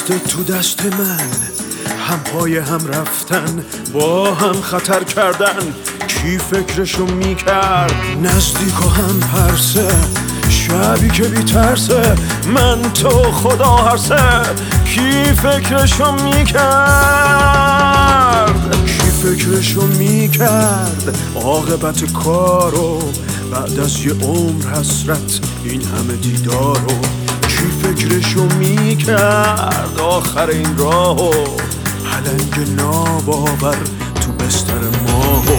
دست تو دست من، هم پای هم رفتن، با هم خطر کردن. کی فکرشو میکرد نزدیک و هم پرسه، شبی که بی‌ترسه، من تو خدا هر سه. کی فکرشو میکرد، کی فکرشو میکرد عاقبت کارو، بعد از یه عمر حسرت این همه دیدارو. کی فکرشو میکرد آخر این راهو، پلنگ ناباور تو بستر ماهو.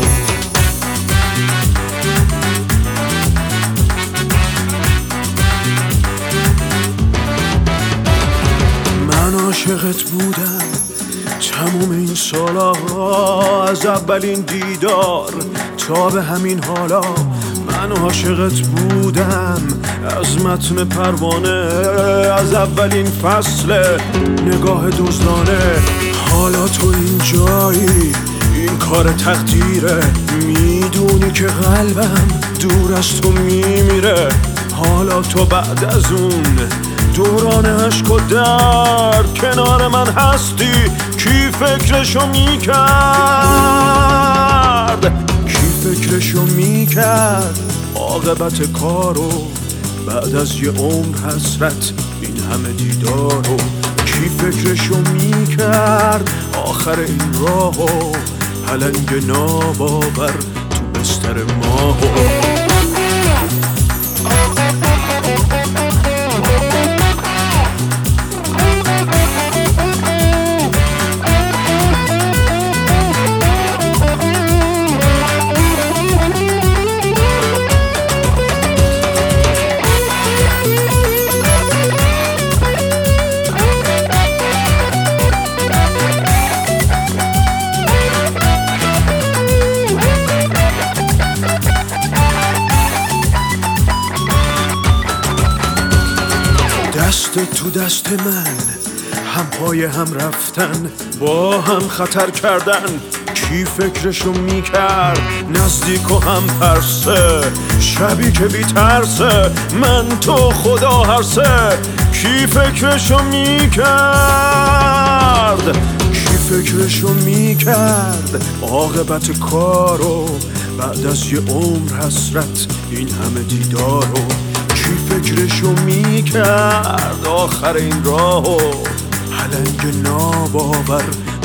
من عاشقت بودم تموم این سالها، از اولین دیدار تا به همین حالا. من عاشقت بودم از متن پروانه، از اولین فصل نگاه دزدانه. حالا تو این جایی، این کار تقدیره، میدونی که قلبم دور از تو میمیره. حالا تو بعد از اون دوران عشق و درد کنار من هستی. کی فکرشو میکرد، کی فکرشو میکرد عاقبت کارو، بعد از یه عمر حسرت این همه دیدارو. کی فکرشو میکرد آخر این راهو، پلنگ ناباور تو بستر ماهو. دست تو دست من، هم پای هم رفتن، با هم خطر کردن. کی فکرشو میکرد نزدیک و هم پرسه، شبی که بی‌ترسه، من تو خدا هر سه. کی فکرشو میکرد، کی فکرشو میکرد عاقبت کارو، بعد از یه عمر حسرت این همه دیدارو. کی فکرشو میکرد آخر این راهو، پلنگ ناباور